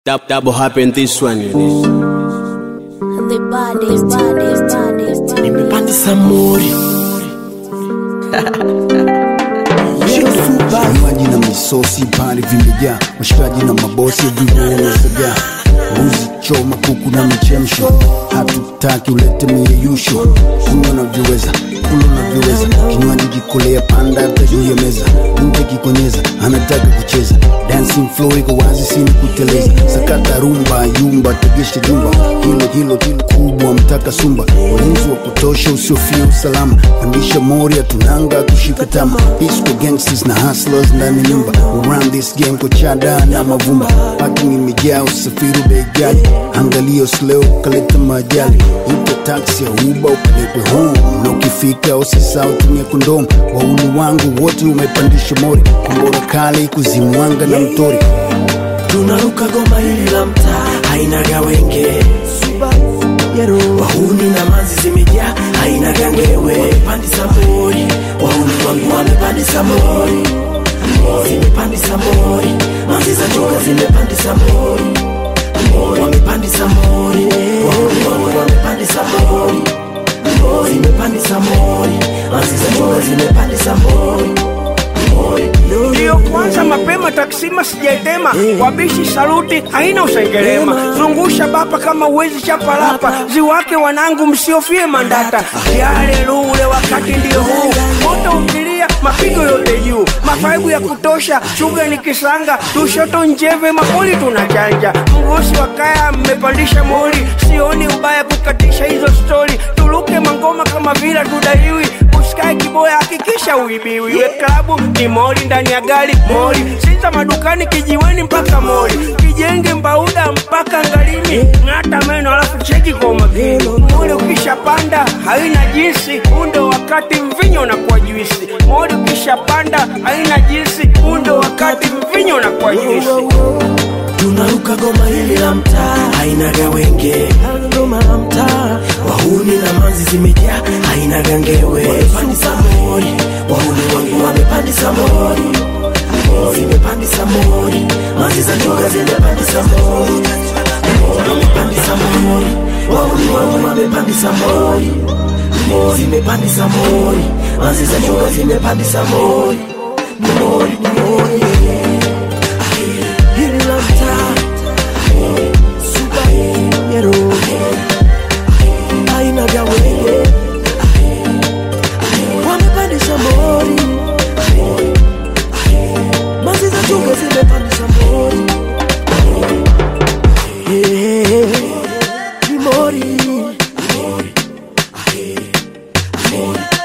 Double happen this one. The baddest. Nimepanda samuri Maji na misosi pale vimejaa, washikaji na mabosi everywhere saga. Mbuzi choma, kuku na michemsho, hatutaki ulete miyeyusho. Kunywa unavyoweza, kula unavyoweza, kinywaji kikolea panda hata juu ya meza. Mke kikonyeza, anataka kucheza, dancing floor iko wazi sini kuteleza. Sakata rumba, yumba, tegesha jumba, hilo kubwa mtaka sumba. Ulinzi wa kutosha usiofia usalama, pandisha mori ya tunanga kushika tama. Peace kwa gangsters na hustlers ndani nyumba, around this game kwa chada na mavumba. Parking imejaa, usafiri begali, angalia slow kaleta majali. Ita taxi ya Uber upelekwe home, na ukifika usisahau tumia kondom. Wauni wangu wote umepandisha mori, kombora kali kuzimwanga na mtori. tunaruka goma hili la mtaa, haina gawenge wahuni na manzi zimejaa, haina gangewe. Wamepandisa mori, wahuni wangu wamepandisa mori, zimepandisa mori, manzi za choka zimepandisa mori, wamepandisa mori, wahuni wangu wamepandisa mori, zimepandisa mori, manzi za choka zimepandisa mori. Ndiyo kwanza mapema taksima sijaitema, wabishi saluti haina usengelema. Zungusha bapa kama uwezi chapalapa, ziwake wanangu msiofie mandata. Yale lule wakati ndiyo huu, moto ukilia mapigo yote juu. Mafaibu ya kutosha, shuga ni kisanga, tushoto njeve mapoli tunachanja. Mgosi wa kaya mmepandisha mori, sioni ubaya kukatisha hizo story. Tuluke mangoma kama vila tudaiwi, usikae kiboya hakikisha uibiwi. We klabu ni mori, ndani ya gari mori, sita madukani kijiweni mpaka mori, kijenge mbauda mpaka ngalini. Ngata meno alafu cheki kwa makini, mori ukisha panda haina jinsi, undo wakati mvinyo na kwa juisi. Mori ukisha panda haina jinsi, undo wakati mvinyo na kwa juisi. Tunaruka goma hili la mtaa, haina gawenge goma la mtaa, wahuni na manzi zimejaa, haina gangewe. Wamepandisa mori, wahuni wangu wamepandisa mori, zimepandisa mori, manzi za choka zimepandisa mori, wamepandisa mori, wahuni wangu wamepandisa mori, zimepandisa mori, manzi za choka zimepandisa mori, mori. Hili la mtaa, superhero, haina gawenge, wamepandisha mori, manzi za choka zimepandisha mori, ni mori.